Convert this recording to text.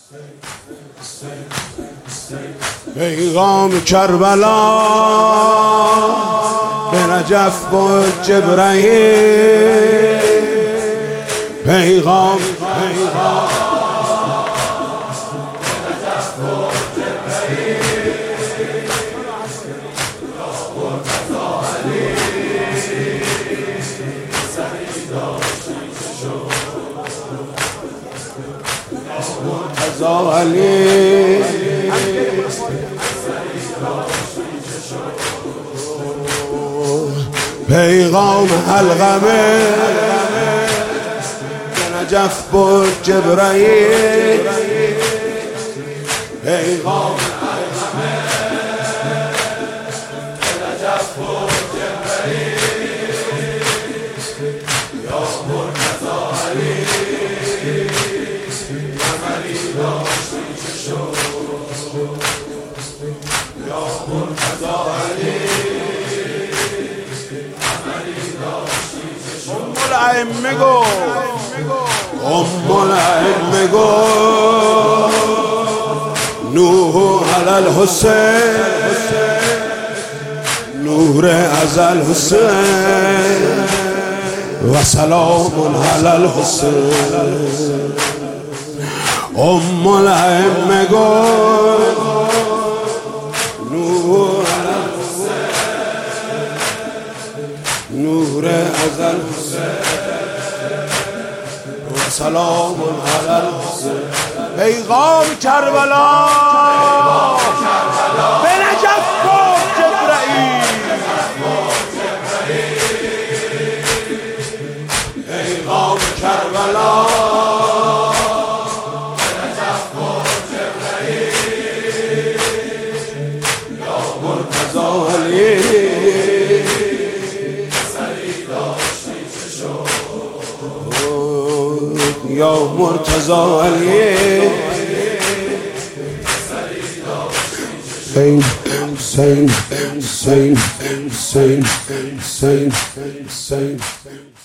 پیغام کربلا به نجف و جبرائیل، پیغام علی پیغام علقمه به نجف و جبرائیل، پیغام علقمه به نجف و جبرائیل، یا مرتضی علی عملی داشتی چه شد، یا مرتضی علی ائمه گو الائمه گو نوح علی الحسین، نور از الحسین و سلام علی الحسین. الائمه گو نوح علی الحسین، نور از الحسین و سلام علی الحسین. پیغام کربلا به نجف و جبرائیل، پیغام کربلا به نجف و جبرائیل، یا مرتضی علی یا مرتضی علی حسین حسین حسین حسین حسین حسین